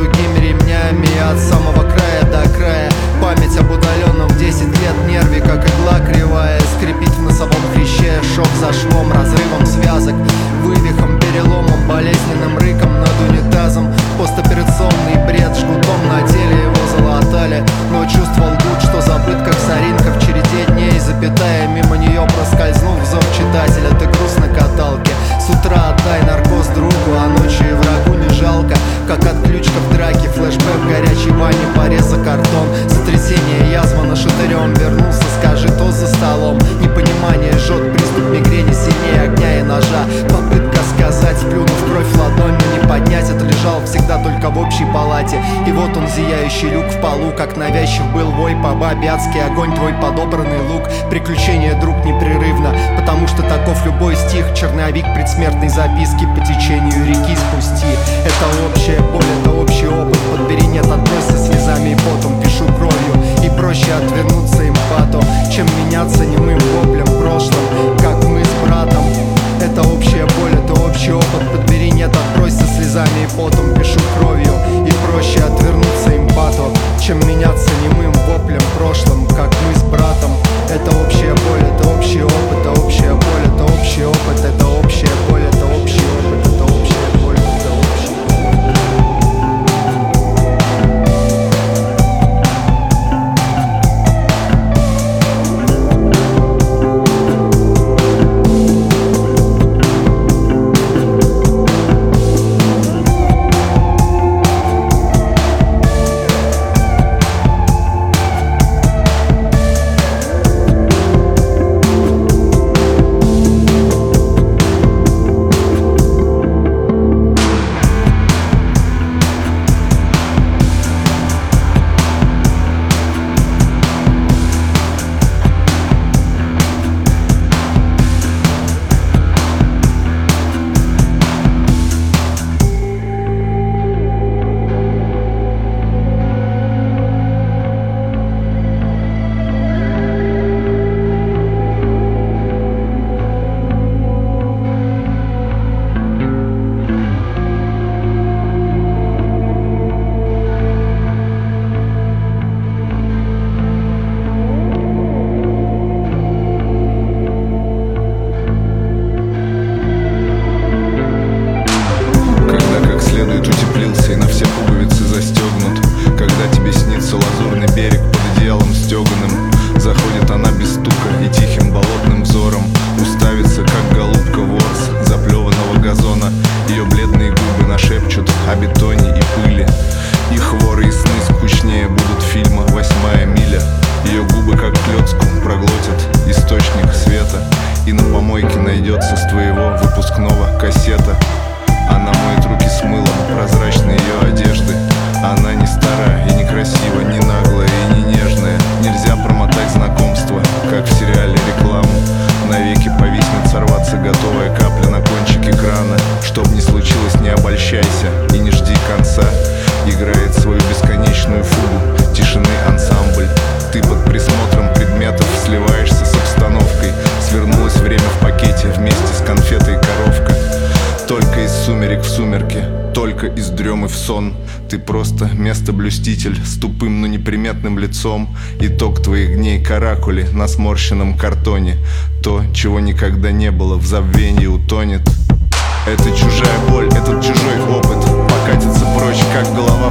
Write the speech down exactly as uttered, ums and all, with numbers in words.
тугими ремнями. От самого края до края память об удаленном в десять лет нерве, как игла кривая. Скрипит в носовом хряще, шов за швом, разрывом связок, вывихом, переломом, болезненным рыком над унитазом. Постоперационный бред, жгутом на теле его залатали, но чувствовал лгут, что забыт, как соринка в череде дней. Запятая мимо нее проскользнув взор читателя, ты груз на каталке. С утра отдай наркоз другу, а ночью и врагу не жалко. Как отключка в драке, флешбэк в горячей бане, пореза картон, сотрясение, язва нашатырем. Вернулся, скажи, то за столом. Непонимание жжет, приступ мигрени сильнее огня и ножа. Попытка сказать, плюнув кровь в ладонь, но не поднять. Это лежал всегда только в общей палате. И вот он, зияющий люк в полу, как навязчив был вой по бабе, адский огонь, твой подобранный лук. Приключения, друг, непрерывно, потому что таков любой стих. Черновик предсмертной записки по течению реки спусти. Это общая боль, это общий опыт. Подбери, нет, отбросься слезами и потом. Пишу кровью, и проще отвернуться эмпату, чем меняться немым воплем в прошлом, как мы с братом. Это общая боль, это общий опыт. Подбери, нет, отбросься слезами и потом. Пишу кровью, и проще отвернуться эмпату, чем меняться немым воплем в прошлом, как мы с братом. Это общая боль, это общий опыт, это общая боль, это общий опыт, это общая боль, это общий опыт, это общая боль, это общий опыт. Заходит она без стука и тихим болотным взором уставится, как голубка ворс заплеванного газона. Ее бледные губы нашепчут о бетоне и пыли. И хворы и сны скучнее будут фильма «Восьмая миля». Ее губы, как клетку, проглотят источник света, и на помойке найдется с твоего выпускного кассета. Она моет руки с мылом, прозрачные ее одежды. Она не старая и не красива, не наглая и не нежная. Нельзя промотать знакомство, как в сериале рекламу. Навеки повиснет, сорваться готовая капля на кончике крана. Чтоб не случилось, не обольщайся и не жди конца. Играет свою бесконечную фугу тишины ансамбль. Ты под присмотром предметов сливаешься с обстановкой. Свернулось время в пакете вместе с конфетой коровка. Только из сумерек в сумерки, только из дремы в сон. Ты просто место-блюститель с тупым, но неприметным лицом. Итог твоих дней каракули на сморщенном картоне. То, чего никогда не было, в забвении утонет. Это чужая боль, этот чужой опыт покатится прочь, как голова